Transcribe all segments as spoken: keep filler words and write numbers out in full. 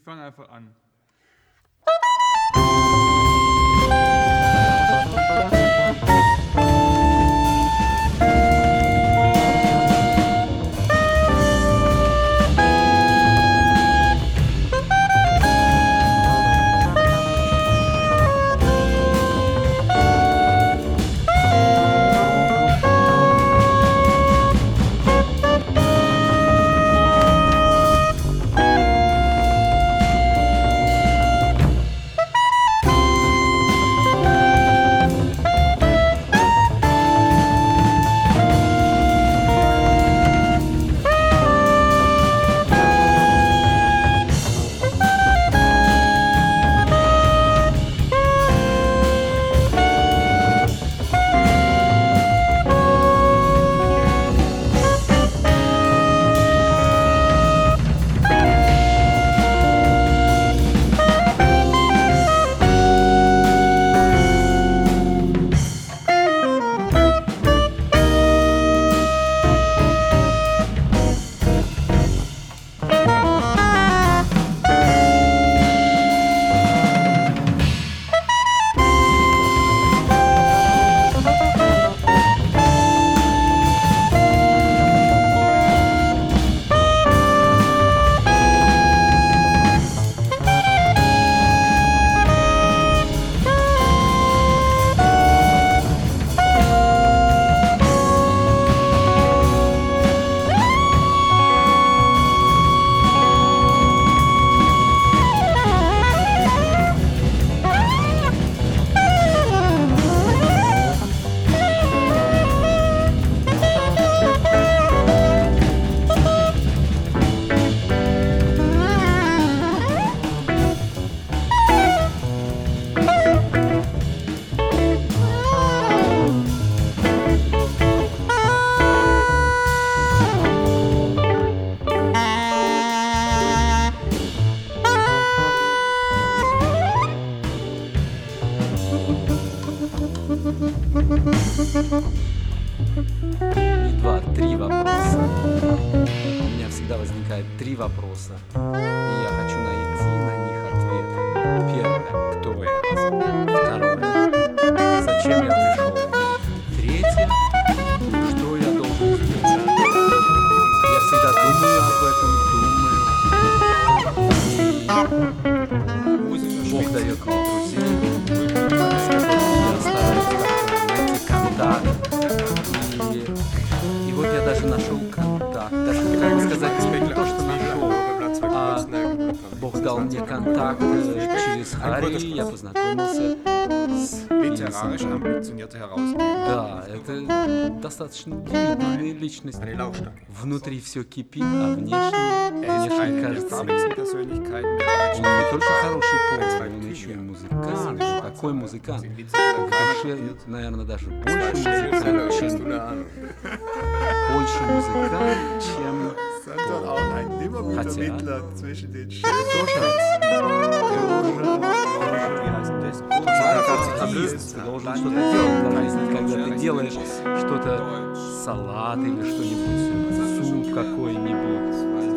fange einfach an. Не два, три вопроса. У меня всегда возникает три вопроса, и я хочу найти на них ответы. Первое, кто я? Второе, зачем я пришел? Третье, что я должен сделать? Я всегда думаю об этом, думаю. И Бог дает мне друзей, с которыми я стараюсь как-то найти контакт. И, и вот я даже нашел контакт. Даже, как бы сказать, не то, что нашел, а Бог дал мне контакт через Хари, я познакомился с Literarisch ambitionierter Herausgeber. Да, это достаточно удивительная личность. Внутри все кипит, а внешне, внешне кажется. Он не только хороший повар, он еще и музыкант. Какой музыкант? В душе, наверное, даже больше музыкант, чем... Больше музыкант, чем повар. Хотя... Это тоже... Артист, ты должен что-то делать в жизни, когда ты делаешь что-то, салат или что-нибудь, суп какой-нибудь.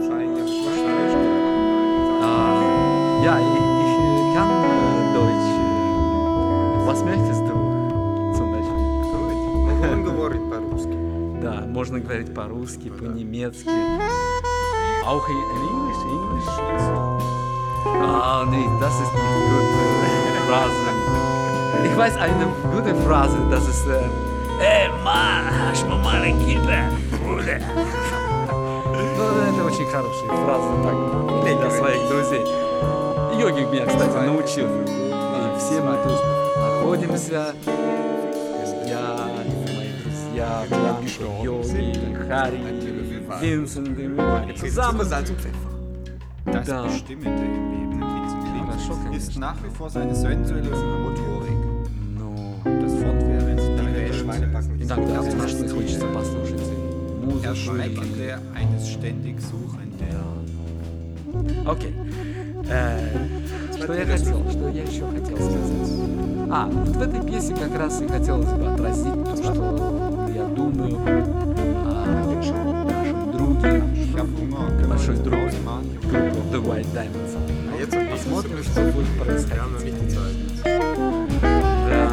Ja, ich kann Deutsch. Was möchtest du zum Beispiel? Он говорит по-русски. Да, можно говорить по-русски, по-немецки. Auch in English? English? Ah, nee, das ist nicht gut. Phrase. Ich weiß eine gute Phrase, das ist «Эй, Mann, hast du маленький Bruder?» Ну, это очень хорошая фраза так, для своих друзей. Йоги меня, кстати, научил. И все мы тут находимся. Я, мои друзья, Бlanco, Йоги, Хари, Винсент, и мы zusammen. Das Да. Bestimmende im Leben Хорошо, ist конечно. nach wie vor seine sensuelle Motorik. Но Das Fortwährend die Welt, иногда страшно хочется послушать музыку. Erschreckende eines ständig Suchenden. Окей. Э, Что я хотел? Что я еще хотел сказать? А, вот в этой пьесе как раз и хотелось бы отразить то, что я думаю о нашем друге, Ich habe Hunger, большой друг Mann. The White Diamonds. jetzt und nicht. Посмотрим, что будет Wir происходить. haben noch nicht die Zeit. Да.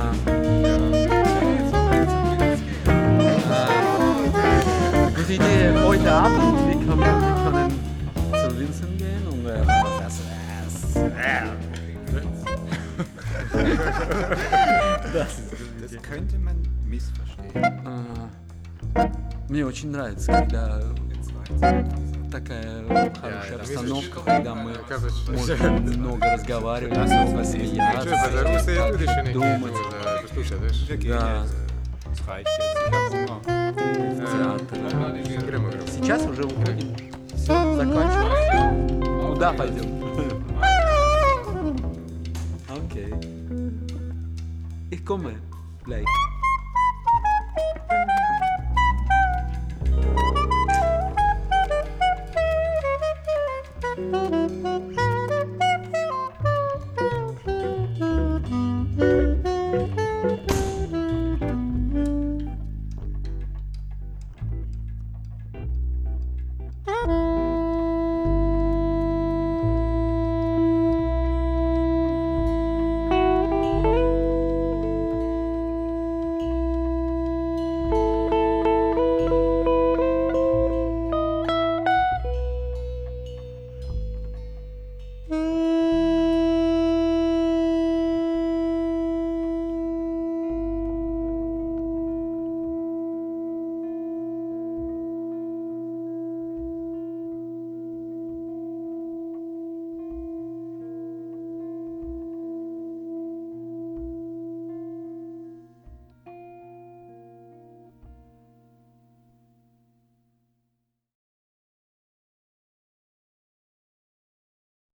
Gute Idee, heute Abend, wir können, wir können zu Vincent gehen und wir machen das Das ist Das könnte man missverstehen. А, Мне очень нравится, когда такая хорошая да, обстановка, видишь, когда мы оказывается, можем много разговаривать, много смеяться, Что, белорусы как люди еще не думать послушаешь? Wir gehen Да. jetzt. Das reicht jetzt. Ich hab Hunger. в театр. Грэмэ, грэмэ. Сейчас уже уходим. Все, заканчивается. Куда пойдем? Окей. Ich komme gleich. Thank you.